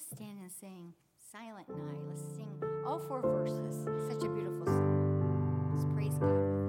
stand and sing Silent Night. Let's sing all 4 verses. Such a beautiful song. Let's praise God with it.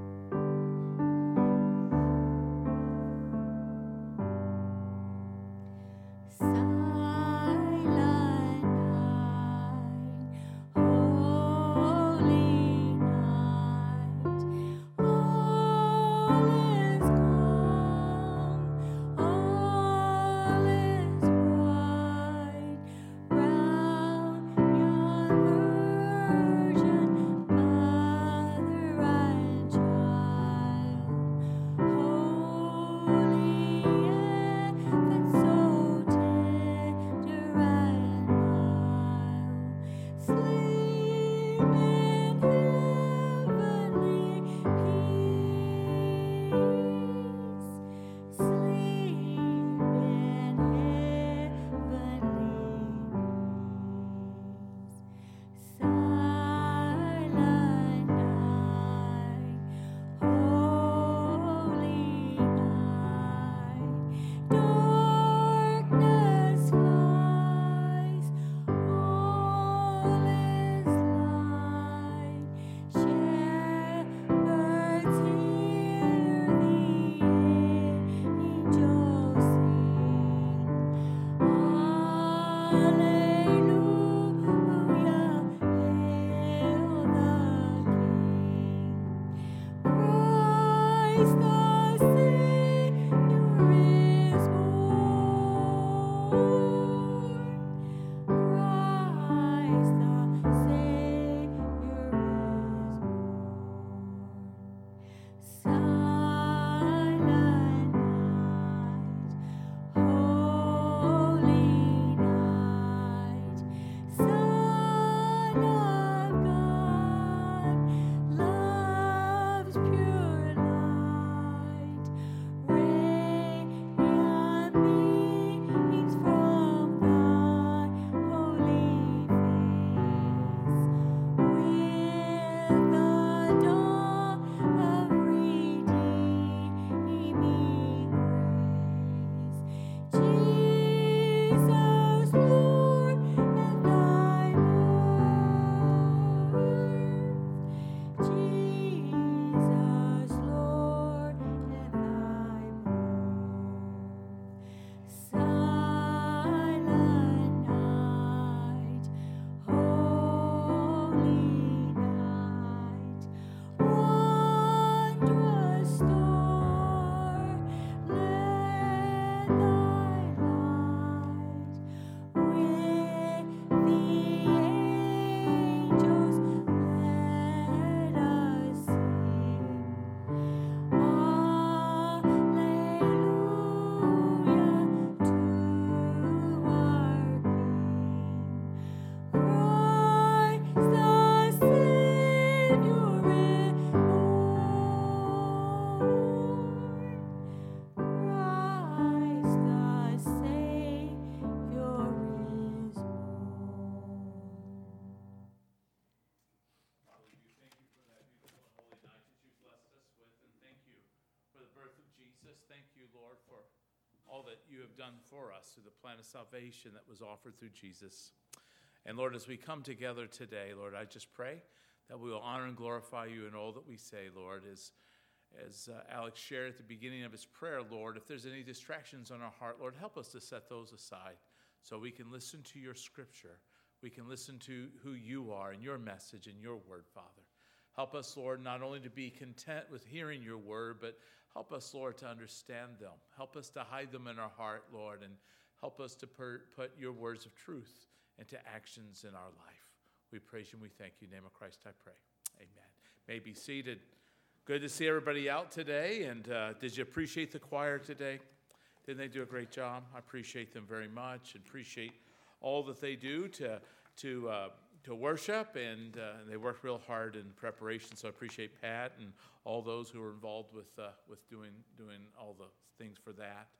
You have done for us through the plan of salvation that was offered through Jesus. And Lord, as we come together today, Lord, I just pray that we will honor and glorify you in all that we say, Lord. As Alex shared at the beginning of his prayer, Lord, if there's any distractions on our heart, Lord, help us to set those aside so we can listen to your scripture. We can listen to who you are and your message and your word, Father. Help us, Lord, not only to be content with hearing your word, but help us, Lord, to understand them. Help us to hide them in our heart, Lord, and help us to put your words of truth into actions in our life. We praise you and we thank you. In the name of Christ I pray. Amen. May be seated. Good to see everybody out today. And did you appreciate the choir today? Didn't they do a great job? I appreciate them very much and appreciate all that they do to worship, and they work real hard in preparation. So I appreciate Pat and all those who are involved with doing all the things for that.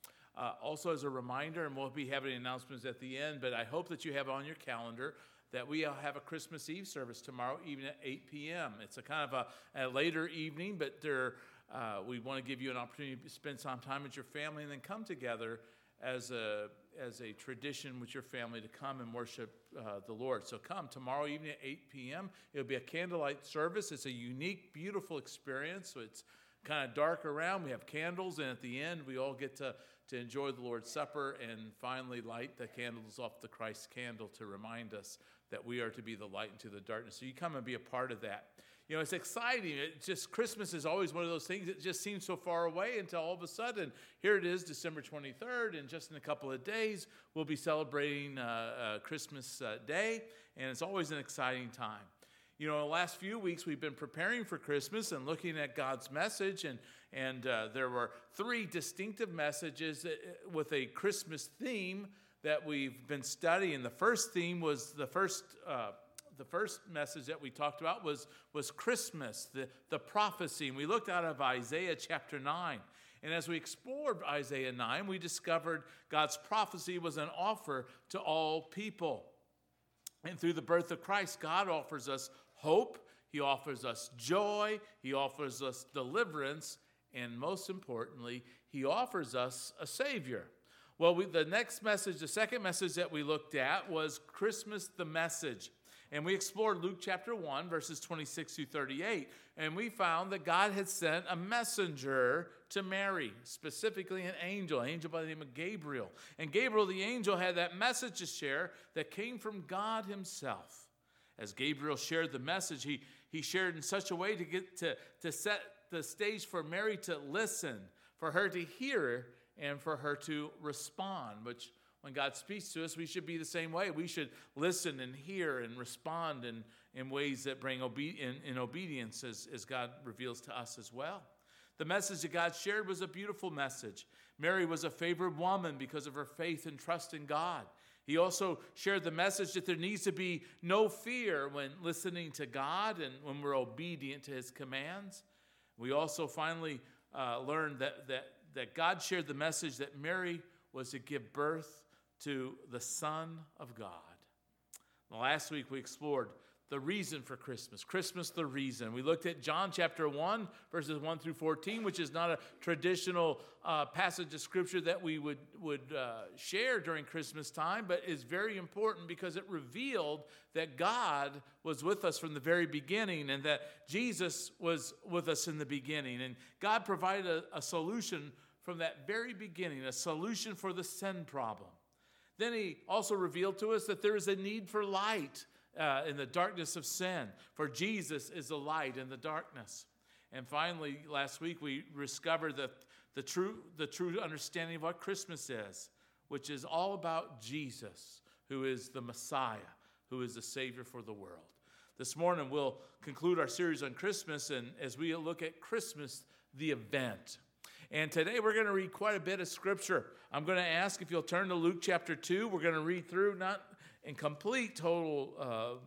Also, as a reminder, and we'll be having announcements at the end, but I hope that you have on your calendar that we have a Christmas Eve service tomorrow evening at 8 p.m. It's a kind of a later evening, but we want to give you an opportunity to spend some time with your family and then come together as a tradition with your family to come and worship the Lord. So come tomorrow evening at 8 p.m. It'll be a candlelight service. It's a unique, beautiful experience. So it's kind of dark around. We have candles, and at the end, we all get to enjoy the Lord's Supper and finally light the candles off the Christ candle to remind us that we are to be the light into the darkness. So you come and be a part of that. You know, it's exciting. Christmas is always one of those things that just seems so far away until all of a sudden, here it is, December 23rd, and just in a couple of days, we'll be celebrating Christmas Day, and it's always an exciting time. You know, in the last few weeks, we've been preparing for Christmas and looking at God's message, and there were 3 distinctive messages with a Christmas theme that we've been studying. The first theme was the first message that we talked about was Christmas, the prophecy. And we looked out of Isaiah chapter 9. And as we explored Isaiah 9, we discovered God's prophecy was an offer to all people. And through the birth of Christ, God offers us hope, He offers us joy, He offers us deliverance, and most importantly, He offers us a Savior. Well, the next message, the second message that we looked at was Christmas the Message. And we explored Luke chapter 1, verses 26 through 38. And we found that God had sent a messenger to Mary, specifically an angel by the name of Gabriel. And Gabriel, the angel, had that message to share that came from God Himself. As Gabriel shared the message, he shared in such a way to get to set the stage for Mary to listen, for her to hear, and for her to respond, which when God speaks to us, we should be the same way. We should listen and hear and respond in ways that bring in obedience as God reveals to us as well. The message that God shared was a beautiful message. Mary was a favored woman because of her faith and trust in God. He also shared the message that there needs to be no fear when listening to God and when we're obedient to His commands. We also finally learned that God shared the message that Mary was to give birth to the Son of God. Last week we explored the reason for Christmas. Christmas, the reason. We looked at John chapter 1, verses 1 through 14, which is not a traditional passage of Scripture that we would share during Christmas time, but is very important because it revealed that God was with us from the very beginning and that Jesus was with us in the beginning. And God provided a solution from that very beginning, a solution for the sin problem. Then He also revealed to us that there is a need for light in the darkness of sin, for Jesus is the light in the darkness. And finally, last week we discovered that the true understanding of what Christmas is, which is all about Jesus, who is the Messiah, who is the Savior for the world. This morning we'll conclude our series on Christmas, and as we look at Christmas, the event. And today we're going to read quite a bit of Scripture. I'm going to ask if you'll turn to Luke chapter 2. We're going to read through, not in all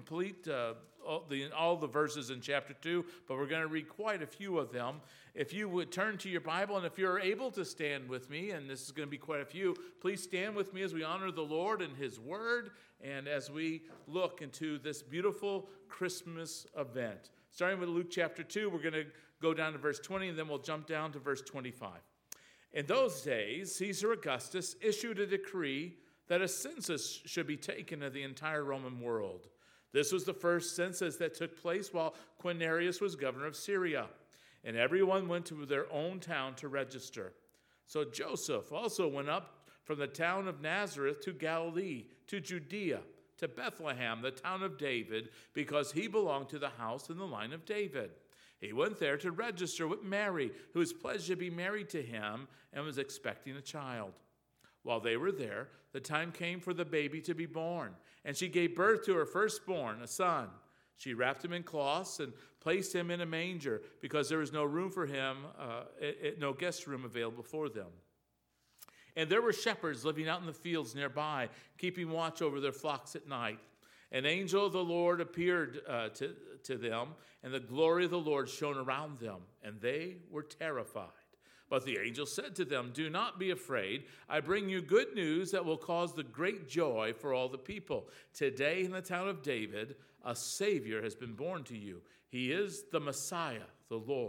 the verses in chapter 2, but we're going to read quite a few of them. If you would turn to your Bible, and if you're able to stand with me, and this is going to be quite a few, please stand with me as we honor the Lord and His Word, and as we look into this beautiful Christmas event. Starting with Luke chapter 2, we're going to go down to verse 20, and then we'll jump down to verse 25. In those days, Caesar Augustus issued a decree that a census should be taken of the entire Roman world. This was the first census that took place while Quirinius was governor of Syria, and everyone went to their own town to register. So Joseph also went up from the town of Nazareth to Galilee, to Judea, to Bethlehem, the town of David, because he belonged to the house and the line of David. He went there to register with Mary, who was pledged to be married to him and was expecting a child. While they were there, the time came for the baby to be born, and she gave birth to her firstborn, a son. She wrapped him in cloths and placed him in a manger because there was no room for him, no guest room available for them. And there were shepherds living out in the fields nearby, keeping watch over their flocks at night. An angel of the Lord appeared to them, and the glory of the Lord shone around them, and they were terrified. But the angel said to them, "Do not be afraid. I bring you good news that will cause the great joy for all the people. Today in the town of David, a Savior has been born to you. He is the Messiah, the Lord.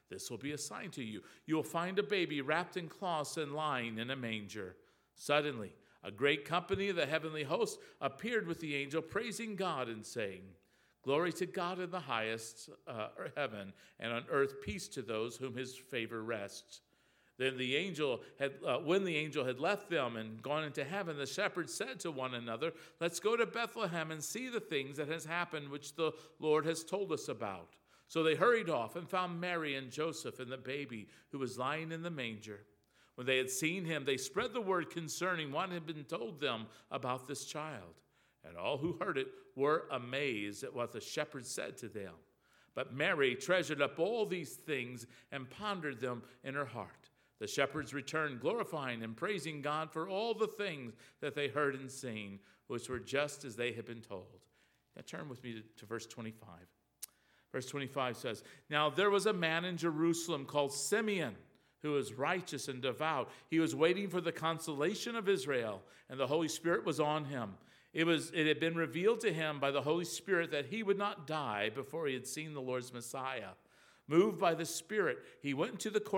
This will be a sign to you. You will find a baby wrapped in cloths and lying in a manger." Suddenly, a great company of the heavenly host appeared with the angel, praising God and saying, "Glory to God in the highest heaven, and on earth peace to those whom his favor rests." Then when the angel had left them and gone into heaven, the shepherds said to one another, "Let's go to Bethlehem and see the things that has happened, which the Lord has told us about." So they hurried off and found Mary and Joseph and the baby who was lying in the manger. When they had seen him, they spread the word concerning what had been told them about this child. And all who heard it were amazed at what the shepherds said to them. But Mary treasured up all these things and pondered them in her heart. The shepherds returned, glorifying and praising God for all the things that they heard and seen, which were just as they had been told. Now turn with me to verse 25. Verse 25 says, "Now there was a man in Jerusalem called Simeon, who was righteous and devout. He was waiting for the consolation of Israel, and the Holy Spirit was on him. It had been revealed to him by the Holy Spirit that he would not die before he had seen the Lord's Messiah. Moved by the Spirit, he went into the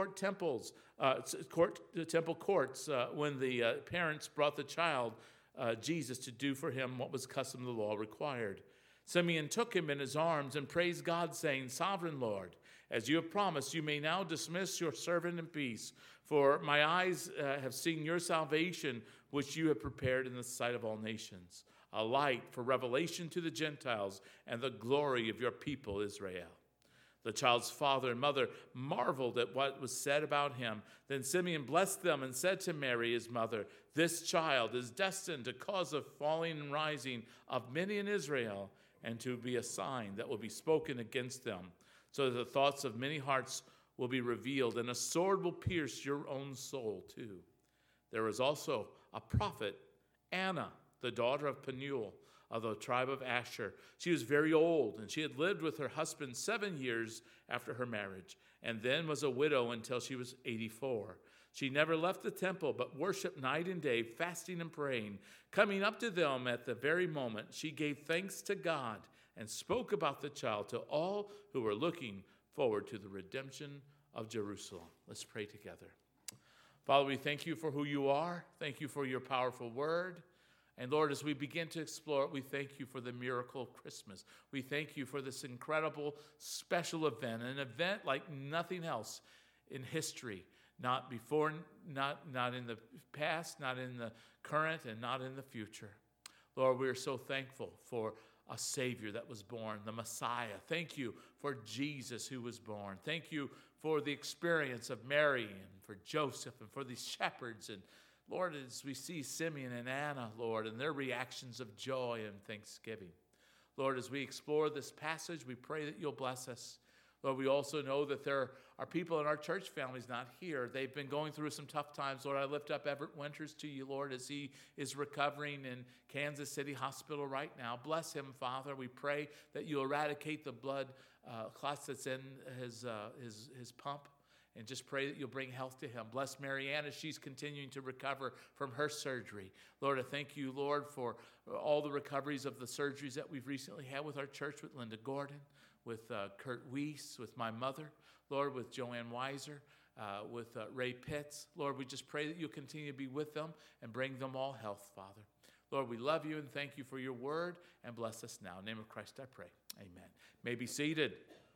temple courts when the parents brought the child, Jesus, to do for him what was custom the law required. Simeon took him in his arms and praised God, saying, 'Sovereign Lord, as you have promised, you may now dismiss your servant in peace, for my eyes have seen your salvation, which you have prepared in the sight of all nations, a light for revelation to the Gentiles and the glory of your people Israel.' The child's father and mother marveled at what was said about him. Then Simeon blessed them and said to Mary, his mother, 'This child is destined to cause the falling and rising of many in Israel, and to be a sign that will be spoken against them, so that the thoughts of many hearts will be revealed, and a sword will pierce your own soul too.' There was also a prophet, Anna, the daughter of Penuel, of the tribe of Asher. She was very old, and she had lived with her husband 7 years after her marriage, and then was a widow until she was 84. She never left the temple, but worshiped night and day, fasting and praying. Coming up to them at the very moment, she gave thanks to God and spoke about the child to all who were looking forward to the redemption of Jerusalem." Let's pray together. Father, we thank you for who you are. Thank you for your powerful word. And Lord, as we begin to explore it, we thank you for the miracle of Christmas. We thank you for this incredible special event, an event like nothing else in history, not before, not in the past, not in the current, and not in the future. Lord, we are so thankful for a Savior that was born, the Messiah. Thank you for Jesus who was born. Thank you for the experience of Mary and for Joseph and for these shepherds. And Lord, as we see Simeon and Anna, Lord, and their reactions of joy and thanksgiving. Lord, as we explore this passage, we pray that you'll bless us. Lord, we also know that there are people in our church families not here. They've been going through some tough times. Lord, I lift up Everett Winters to you, Lord, as he is recovering in Kansas City Hospital right now. Bless him, Father. We pray that you'll eradicate the blood clots that's in his pump. And just pray that you'll bring health to him. Bless Marianne as she's continuing to recover from her surgery. Lord, I thank you, Lord, for all the recoveries of the surgeries that we've recently had with our church, with Linda Gordon, with Kurt Weiss, with my mother, Lord, with Joanne Weiser, with Ray Pitts. Lord, we just pray that you'll continue to be with them and bring them all health, Father. Lord, we love you and thank you for your word, and bless us now. In the name of Christ I pray. Amen. May be seated.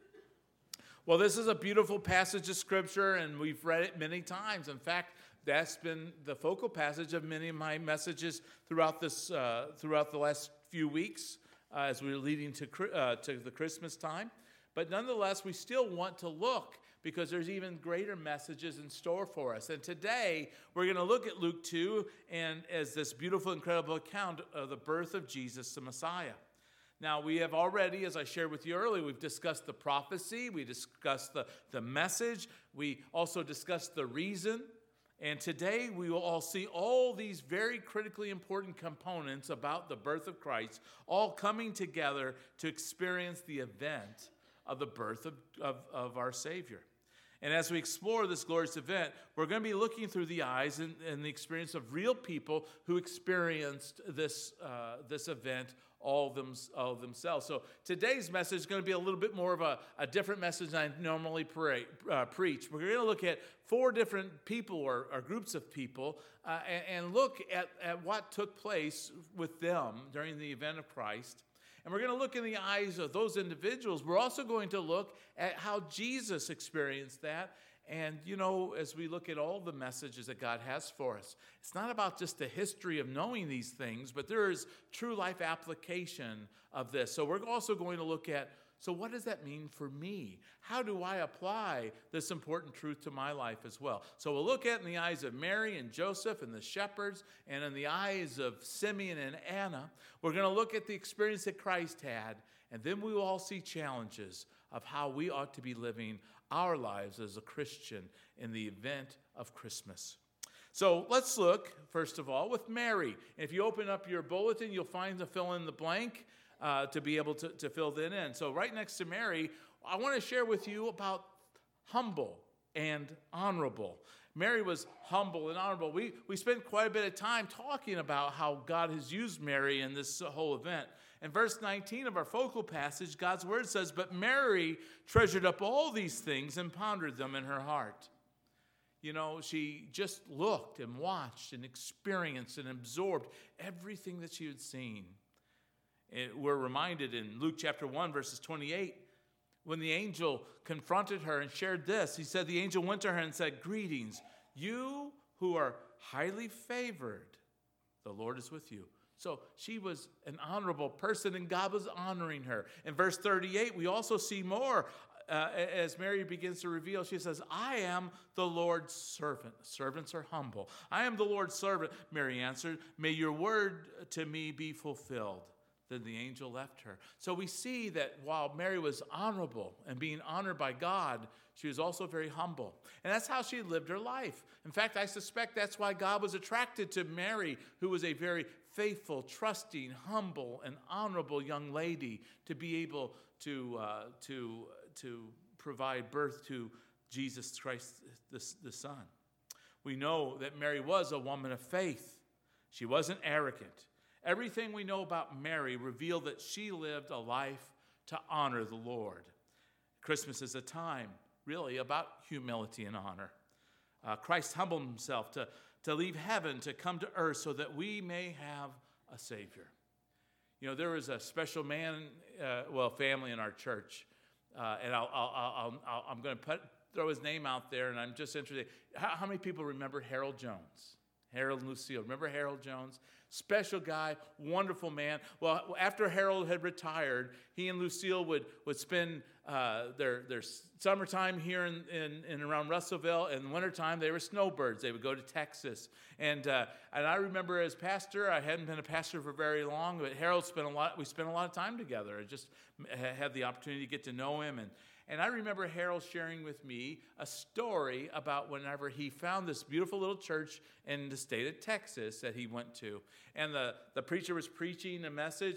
Well, this is a beautiful passage of Scripture, and we've read it many times. In fact, that's been the focal passage of many of my messages throughout the last few weeks as we're leading to the Christmas time. But nonetheless, we still want to look, because there's even greater messages in store for us. And today, we're going to look at Luke 2 and as this beautiful, incredible account of the birth of Jesus, the Messiah. Now, we have already, as I shared with you earlier, we've discussed the prophecy, we discussed the message, we also discussed the reason, and today we will all see all these very critically important components about the birth of Christ, all coming together to experience the event of the birth of our Savior. And as we explore this glorious event, we're going to be looking through the eyes and the experience of real people who experienced this event all of themselves. So today's message is going to be a little bit more of a different message than I normally preach. We're going to look at 4 different people or groups of people and look at what took place with them during the event of Christ. And we're going to look in the eyes of those individuals. We're also going to look at how Jesus experienced that. And, as we look at all the messages that God has for us, it's not about just the history of knowing these things, but there is true life application of this. So we're also going to look at, so what does that mean for me? How do I apply this important truth to my life as well? So we'll look at in the eyes of Mary and Joseph and the shepherds, and in the eyes of Simeon and Anna. We're going to look at the experience that Christ had, and then we will all see challenges of how we ought to be living our lives as a Christian in the event of Christmas. So let's look, first of all, with Mary. If you open up your bulletin, you'll find the fill in the blank to be able to fill that in. So right next to Mary, I want to share with you about humble and honorable. Mary was humble and honorable. We spent quite a bit of time talking about how God has used Mary in this whole event. In verse 19 of our focal passage, God's word says, "But Mary treasured up all these things and pondered them in her heart." She just looked and watched and experienced and absorbed everything that she had seen. We're reminded in Luke chapter 1, verses 28, when the angel confronted her and shared this, he said, the angel went to her and said, "Greetings, you who are highly favored, the Lord is with you." So she was an honorable person, and God was honoring her. In verse 38, we also see more. As Mary begins to reveal, she says, "I am the Lord's servant." Servants are humble. "I am the Lord's servant," Mary answered. "May your word to me be fulfilled." Then the angel left her. So we see that while Mary was honorable and being honored by God, she was also very humble. And that's how she lived her life. In fact, I suspect that's why God was attracted to Mary, who was a very faithful, trusting, humble, and honorable young lady, to be able to provide birth to Jesus Christ, the Son. We know that Mary was a woman of faith. She wasn't arrogant. Everything we know about Mary revealed that she lived a life to honor the Lord. Christmas is a time, really, about humility and honor. Christ humbled himself to leave heaven, to come to earth so that we may have a Savior. There was a special family in our church, and I'm going to throw his name out there, and I'm just interested. How many people remember Harold Jones? Harold and Lucille. Remember Harold Jones? Special guy, wonderful man. Well, after Harold had retired, he and Lucille would spend their summertime here in around Russellville. And in the wintertime, they were snowbirds. They would go to Texas. And I remember as pastor, I hadn't been a pastor for very long, but Harold we spent a lot of time together. I just had the opportunity to get to know him. And I remember Harold sharing with me a story about whenever he found this beautiful little church in the state of Texas that he went to. And the preacher was preaching a message,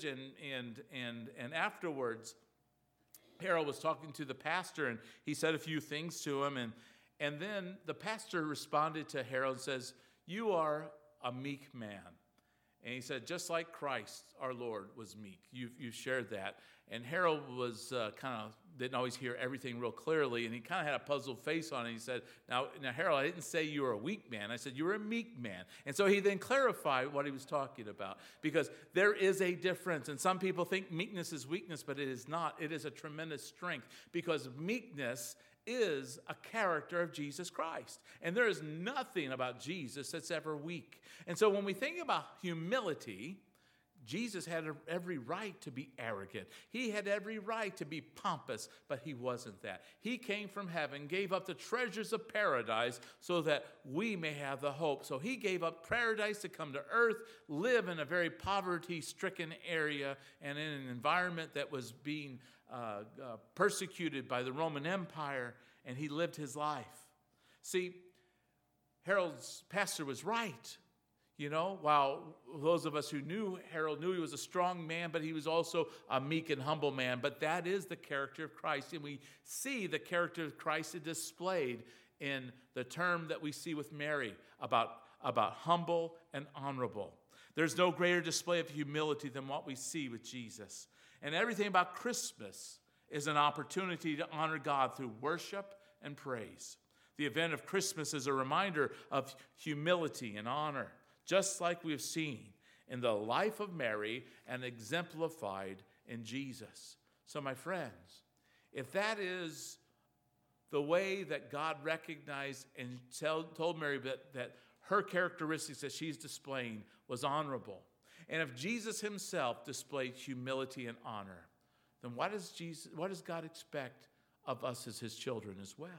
and afterwards, Harold was talking to the pastor, and he said a few things to him. And then the pastor responded to Harold and says, "You are a meek man." And he said, just like Christ, our Lord, was meek. You shared that. And Harold was didn't always hear everything real clearly, and he kind of had a puzzled face on it. He said, now, Harold, I didn't say you were a weak man. I said you were a meek man. And so he then clarified what he was talking about, because there is a difference. And some people think meekness is weakness, but it is not. It is a tremendous strength, because meekness is a character of Jesus Christ. And there is nothing about Jesus that's ever weak. And so when we think about humility, Jesus had every right to be arrogant. He had every right to be pompous, but he wasn't that. He came from heaven, gave up the treasures of paradise so that we may have the hope. So he gave up paradise to come to earth, live in a very poverty-stricken area and in an environment that was being persecuted by the Roman Empire, and he lived his life. See, Harold's pastor was right. While those of us who knew Harold knew he was a strong man, but he was also a meek and humble man. But that is the character of Christ. And we see the character of Christ displayed in the term that we see with Mary about humble and honorable. There's no greater display of humility than what we see with Jesus. And everything about Christmas is an opportunity to honor God through worship and praise. The event of Christmas is a reminder of humility and honor, just like we've seen in the life of Mary and exemplified in Jesus. So, my friends, if that is the way that God recognized and told Mary that her characteristics that she's displaying was honorable, and if Jesus himself displayed humility and honor, then what does God expect of us as his children as well?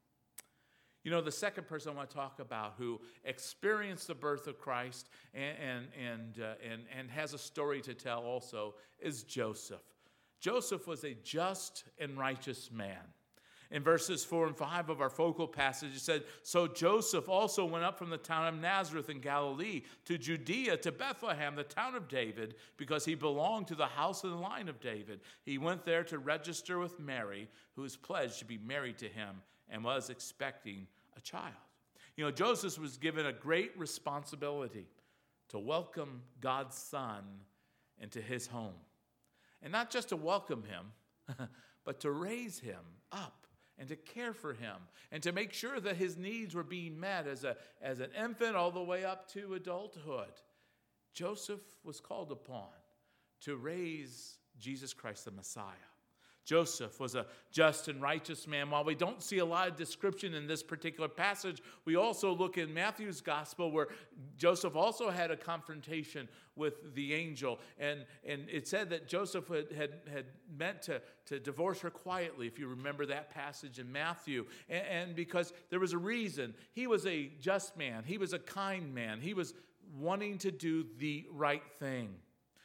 You know, the second person I want to talk about who experienced the birth of Christ and has a story to tell also is Joseph. Joseph was a just and righteous man. In verses 4 and 5 of our focal passage, it said, "So Joseph also went up from the town of Nazareth in Galilee to Judea, to Bethlehem, the town of David, because he belonged to the house and line of David. He went there to register with Mary, who was pledged to be married to him and was expecting a child." You know, Joseph was given a great responsibility to welcome God's Son into his home. And not just to welcome him, but to raise him up and to care for him and to make sure that his needs were being met as an infant all the way up to adulthood. Joseph was called upon to raise Jesus Christ the Messiah. Joseph was a just and righteous man. While we don't see a lot of description in this particular passage, we also look in Matthew's gospel where Joseph also had a confrontation with the angel. And it said that Joseph had meant to divorce her quietly, if you remember that passage in Matthew. And because there was a reason. He was a just man. He was a kind man. He was wanting to do the right thing.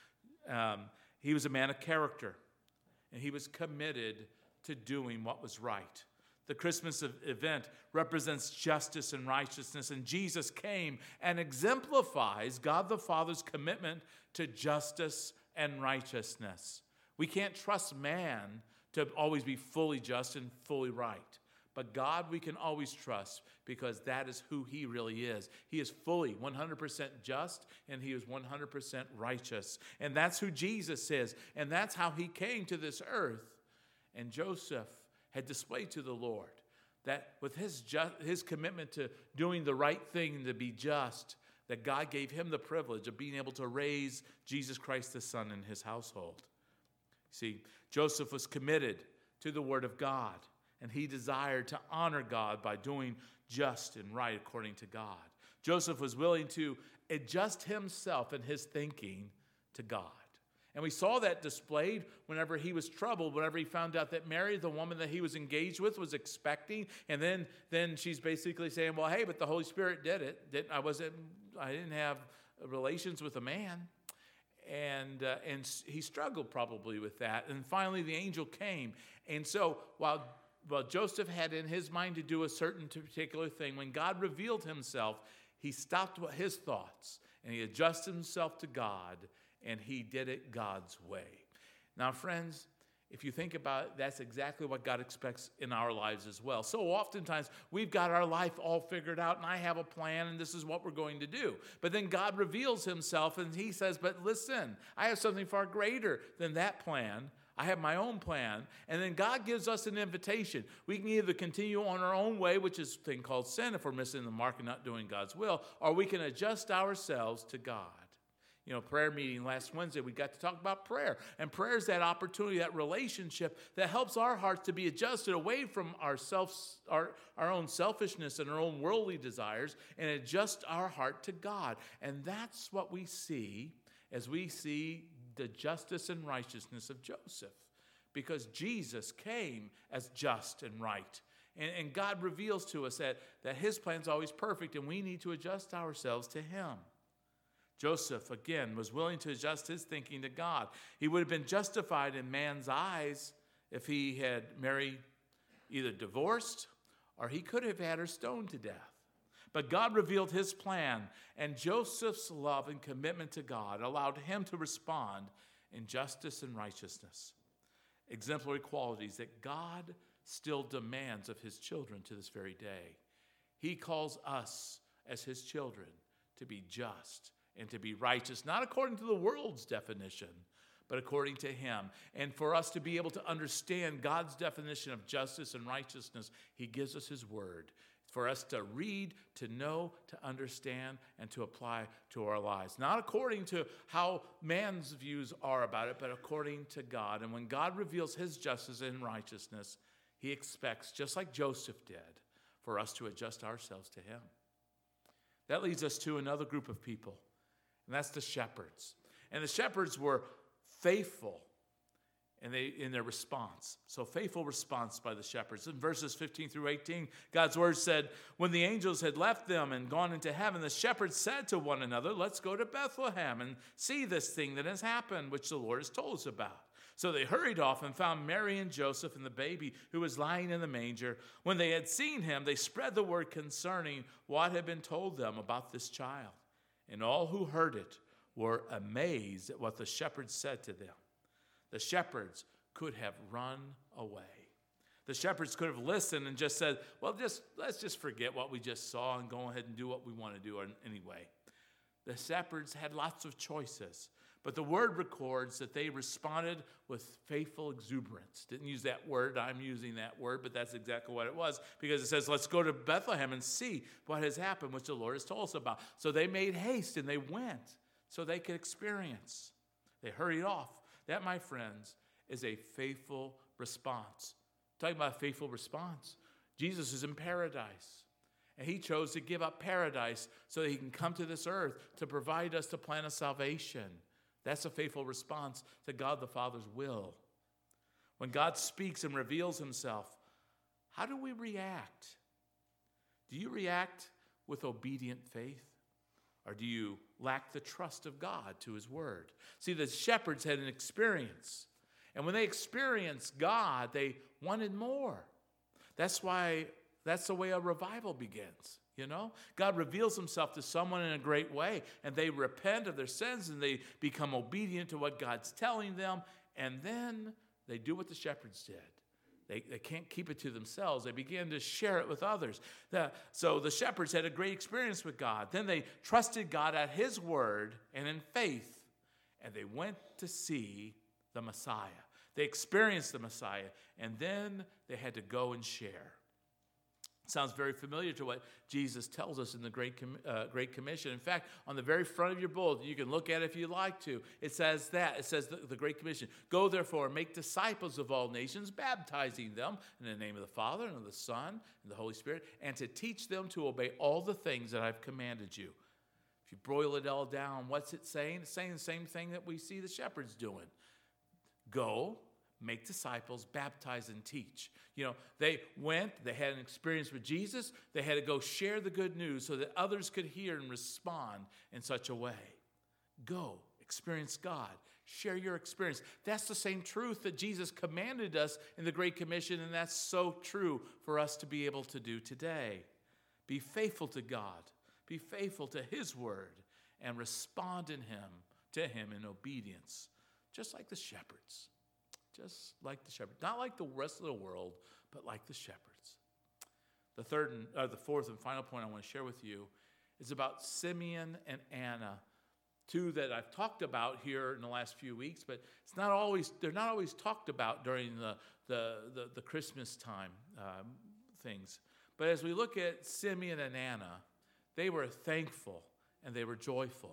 He was a man of character. And he was committed to doing what was right. The Christmas event represents justice and righteousness, and Jesus came and exemplifies God the Father's commitment to justice and righteousness. We can't trust man to always be fully just and fully right. But God we can always trust because that is who he really is. He is fully 100% just and he is 100% righteous. And that's who Jesus is. And that's how he came to this earth. And Joseph had displayed to the Lord that with his commitment to doing the right thing and to be just, that God gave him the privilege of being able to raise Jesus Christ the Son in his household. See, Joseph was committed to the Word of God. And he desired to honor God by doing just and right according to God. Joseph was willing to adjust himself and his thinking to God. And we saw that displayed whenever he was troubled, whenever he found out that Mary, the woman that he was engaged with, was expecting. And then she's basically saying, well, hey, but the Holy Spirit did it. I didn't have relations with a man. And he struggled probably with that. And finally the angel came. And so while Joseph had in his mind to do a certain particular thing, when God revealed himself, he stopped his thoughts and he adjusted himself to God and he did it God's way. Now, friends, if you think about it, that's exactly what God expects in our lives as well. So oftentimes we've got our life all figured out and I have a plan and this is what we're going to do. But then God reveals himself and he says, but listen, I have something far greater than that plan. I have my own plan. And then God gives us an invitation. We can either continue on our own way, which is a thing called sin if we're missing the mark and not doing God's will, or we can adjust ourselves to God. You know, prayer meeting last Wednesday, we got to talk about prayer. And prayer is that opportunity, that relationship that helps our hearts to be adjusted away from our own selfishness and our own worldly desires and adjust our heart to God. And that's what we see as we see the justice and righteousness of Joseph, because Jesus came as just and right. And God reveals to us that his plan is always perfect and we need to adjust ourselves to him. Joseph, again, was willing to adjust his thinking to God. He would have been justified in man's eyes if he had Mary either divorced or he could have had her stoned to death. But God revealed his plan, and Joseph's love and commitment to God allowed him to respond in justice and righteousness, exemplary qualities that God still demands of his children to this very day. He calls us as his children to be just and to be righteous, not according to the world's definition, but according to him. And for us to be able to understand God's definition of justice and righteousness, he gives us his word. For us to read, to know, to understand, and to apply to our lives. Not according to how man's views are about it, but according to God. And when God reveals his justice and righteousness, he expects, just like Joseph did, for us to adjust ourselves to him. That leads us to another group of people, and that's the shepherds. And the shepherds were faithful in their response. So faithful response by the shepherds. In verses 15 through 18, God's word said, when the angels had left them and gone into heaven, the shepherds said to one another, let's go to Bethlehem and see this thing that has happened, which the Lord has told us about. So they hurried off and found Mary and Joseph and the baby who was lying in the manger. When they had seen him, they spread the word concerning what had been told them about this child. And all who heard it were amazed at what the shepherds said to them. The shepherds could have run away. The shepherds could have listened and just said, well, let's just forget what we just saw and go ahead and do what we want to do anyway. The shepherds had lots of choices, but the word records that they responded with faithful exuberance. Didn't use that word, I'm using that word, but that's exactly what it was, because it says, let's go to Bethlehem and see what has happened, which the Lord has told us about. So they made haste and they went so they could experience. They hurried off. That, my friends, is a faithful response. Talking about a faithful response. Jesus is in paradise, and he chose to give up paradise so that he can come to this earth to provide us the plan of salvation. That's a faithful response to God the Father's will. When God speaks and reveals himself, how do we react? Do you react with obedient faith? Or do you lack the trust of God to his word? See, the shepherds had an experience. And when they experienced God, they wanted more. That's the way a revival begins, you know? God reveals himself to someone in a great way, and they repent of their sins, and they become obedient to what God's telling them, and then they do what the shepherds did. They can't keep it to themselves. They begin to share it with others. So the shepherds had a great experience with God. Then they trusted God at his word and in faith, and they went to see the Messiah. They experienced the Messiah, and then they had to go and share. Sounds very familiar to what Jesus tells us in the Great Commission. In fact, on the very front of your bulletin, you can look at it if you like to. It says that. It says the Great Commission. Go, therefore, and make disciples of all nations, baptizing them in the name of the Father and of the Son and the Holy Spirit, and to teach them to obey all the things that I've commanded you. If you boil it all down, what's it saying? It's saying the same thing that we see the shepherds doing. Go, make disciples, baptize, and teach. You know, they went, they had an experience with Jesus, they had to go share the good news so that others could hear and respond in such a way. Go, experience God, share your experience. That's the same truth that Jesus commanded us in the Great Commission, and that's so true for us to be able to do today. Be faithful to God, be faithful to his word, and respond to him in obedience, just like the shepherds. Just like the shepherds. Not like the rest of the world, but like the shepherds. The fourth and final point I want to share with you is about Simeon and Anna, two that I've talked about here in the last few weeks, but they're not always talked about during the Christmas time things. But as we look at Simeon and Anna, they were thankful and they were joyful.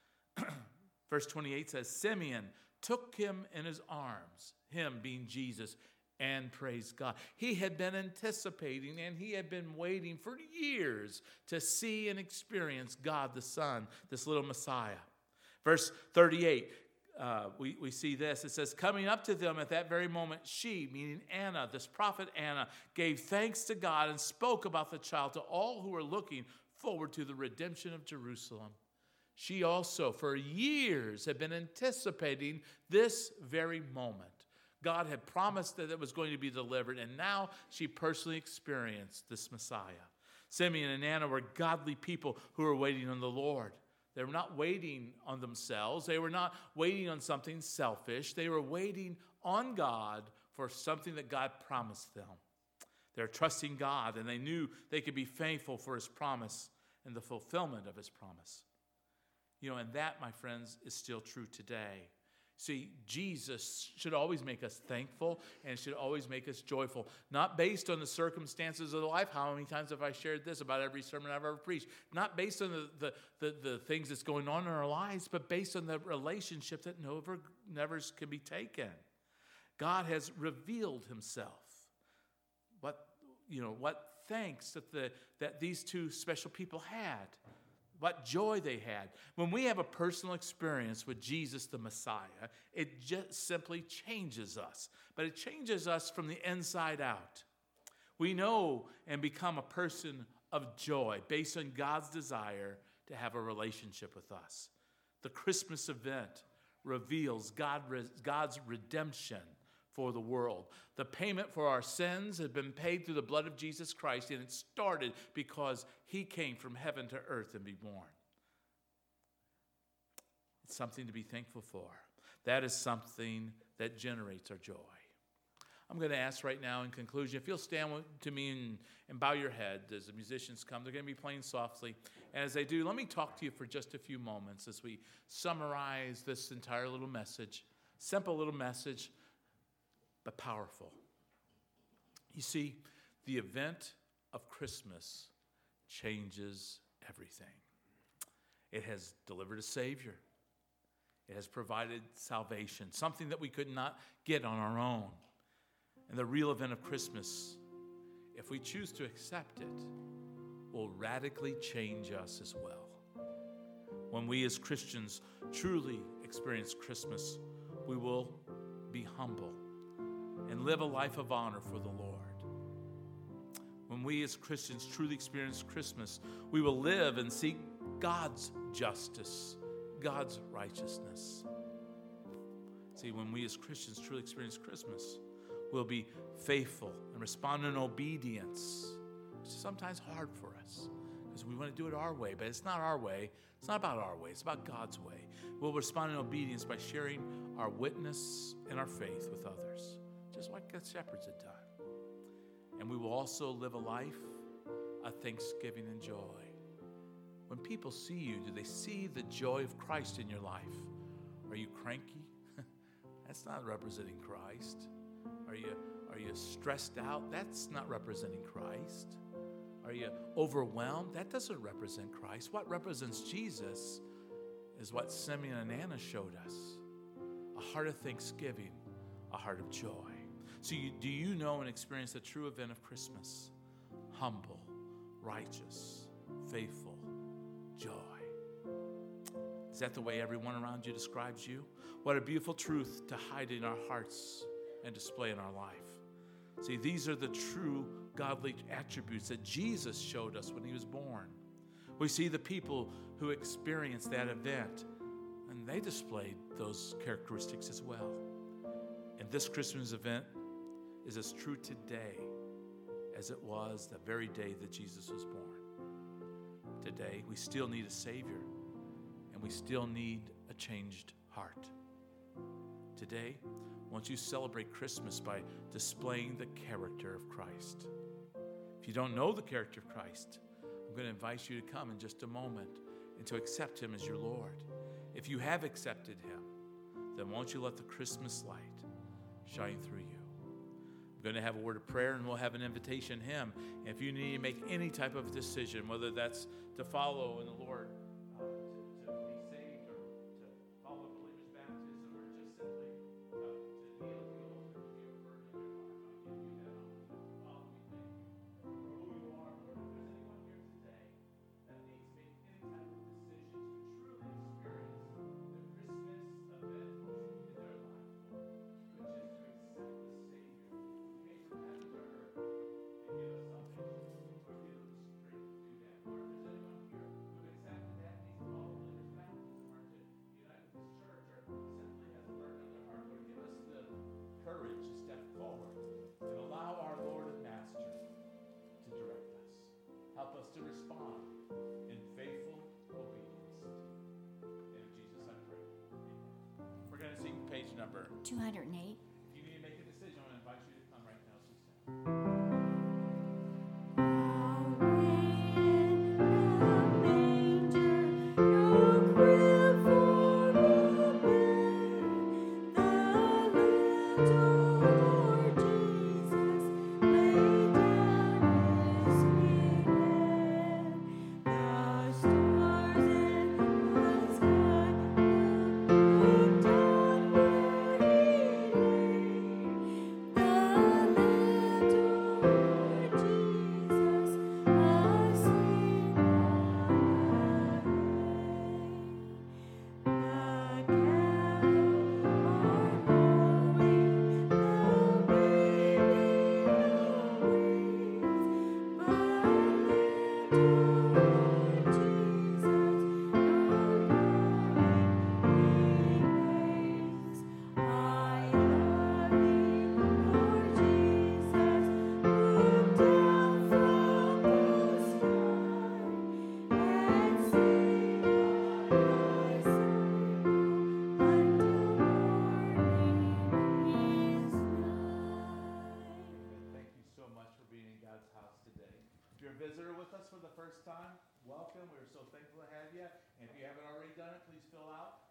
Verse 28 says, Simeon took him in his arms, him being Jesus, and praised God. He had been anticipating and he had been waiting for years to see and experience God the Son, this little Messiah. Verse 38, we see this. It says, coming up to them at that very moment, she, meaning Anna, this prophet Anna, gave thanks to God and spoke about the child to all who were looking forward to the redemption of Jerusalem. She also, for years, had been anticipating this very moment. God had promised that it was going to be delivered, and now she personally experienced this Messiah. Simeon and Anna were godly people who were waiting on the Lord. They were not waiting on themselves. They were not waiting on something selfish. They were waiting on God for something that God promised them. They're trusting God, and they knew they could be faithful for his promise and the fulfillment of his promise. And that, my friends, is still true today. See, Jesus should always make us thankful and should always make us joyful, not based on the circumstances of life. How many times have I shared this about every sermon I've ever preached? Not based on the things that's going on in our lives, but based on the relationship that never can be taken. God has revealed himself. What thanks that these two special people had. What joy they had. When we have a personal experience with Jesus the Messiah, it just simply changes us. But it changes us from the inside out. We know and become a person of joy based on God's desire to have a relationship with us. The Christmas event reveals God's redemption for the world. The payment for our sins had been paid through the blood of Jesus Christ, and it started because he came from heaven to earth and be born. It's something to be thankful for. That is something that generates our joy. I'm going to ask right now in conclusion, if you'll stand to me and bow your head as the musicians come. They're going to be playing softly. And as they do, let me talk to you for just a few moments as we summarize this entire little message. Simple little message, but powerful. You see, the event of Christmas changes everything. It has delivered a Savior. It has provided salvation, something that we could not get on our own. And the real event of Christmas, if we choose to accept it, will radically change us as well. When we as Christians truly experience Christmas, we will be humble and live a life of honor for the Lord. When we as Christians truly experience Christmas, we will live and seek God's justice, God's righteousness. See, when we as Christians truly experience Christmas, we'll be faithful and respond in obedience, which is sometimes hard for us because we want to do it our way, but it's not our way. It's not about our way. It's about God's way. We'll respond in obedience by sharing our witness and our faith with others, just like the shepherds had done. And we will also live a life of thanksgiving and joy. When people see you, do they see the joy of Christ in your life? Are you cranky? That's not representing Christ. Are you stressed out? That's not representing Christ. Are you overwhelmed? That doesn't represent Christ. What represents Jesus is what Simeon and Anna showed us. A heart of thanksgiving, a heart of joy. So do you know and experience the true event of Christmas? Humble, righteous, faithful, joy. Is that the way everyone around you describes you? What a beautiful truth to hide in our hearts and display in our life. See, these are the true godly attributes that Jesus showed us when he was born. We see the people who experienced that event, and they displayed those characteristics as well. And this Christmas event is as true today as it was the very day that Jesus was born. Today, we still need a Savior, and we still need a changed heart. Today, won't you celebrate Christmas by displaying the character of Christ? If you don't know the character of Christ, I'm going to invite you to come in just a moment and to accept him as your Lord. If you have accepted him, then won't you let the Christmas light shine through you? I'm going to have a word of prayer, and we'll have an invitation hymn. And if you need to make any type of decision, whether that's to follow in the Lord, to be saved, or to follow a believer's baptism, or just simply to kneel to the altar if you have a burden in your heart, I'll give you that option. Father, we thank you for who you are, Lord. If there's anyone here today that needs to make any type of decision to truly experience the Christmas event in their life, Lord, which is to accept the Savior who came from heaven to earth and give us salvation, Lord, give them the strength to do that. Lord, if there's anyone here who accepted that needs to follow believer's baptism, or to unite with this church, or simply has a burden on their heart, Lord, give us the courage to step forward and allow our Lord and Master to direct us. Help us to respond in faithful obedience to you. In Jesus I pray. Amen. We're going to sing page number 208. If you need to make a decision, I want to invite you to come right now. So stand. No Christmas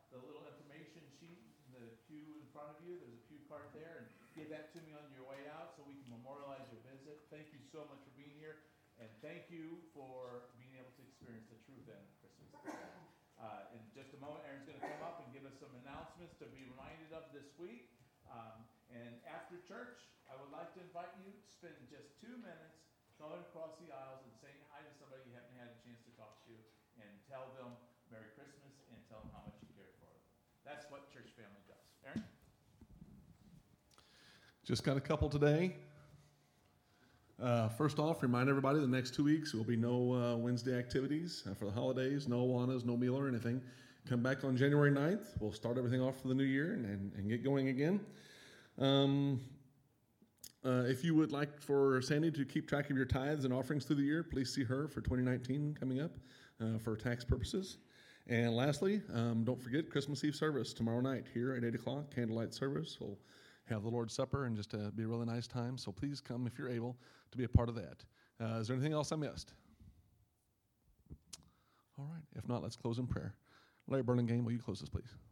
the little information sheet in the pew in front of you. There's a pew card there, and give that to me on your way out so we can memorialize your visit. Thank you so much for being here, and thank you for being able to experience the true event of Christmas. In just a moment, Aaron's going to come up and give us some announcements to be reminded of this week. And after church, I would like to invite you to spend just 2 minutes going across the aisles and saying hi to somebody you haven't had a chance to talk to, and tell them Merry Christmas and tell them how much you care for them. That's what church family does. Aaron? Just got a couple today. First off, remind everybody the next 2 weeks there will be no Wednesday activities for the holidays, no Awanas, no meal or anything. Come back on January 9th. We'll start everything off for the new year and get going again. If you would like for Sandy to keep track of your tithes and offerings through the year, please see her for 2019 coming up for tax purposes. And lastly, don't forget Christmas Eve service tomorrow night here at 8 o'clock, candlelight service. We'll have the Lord's Supper and just be a really nice time. So please come if you're able to be a part of that. Is there anything else I missed? All right. If not, let's close in prayer. Larry Burlingame, will you close this, please?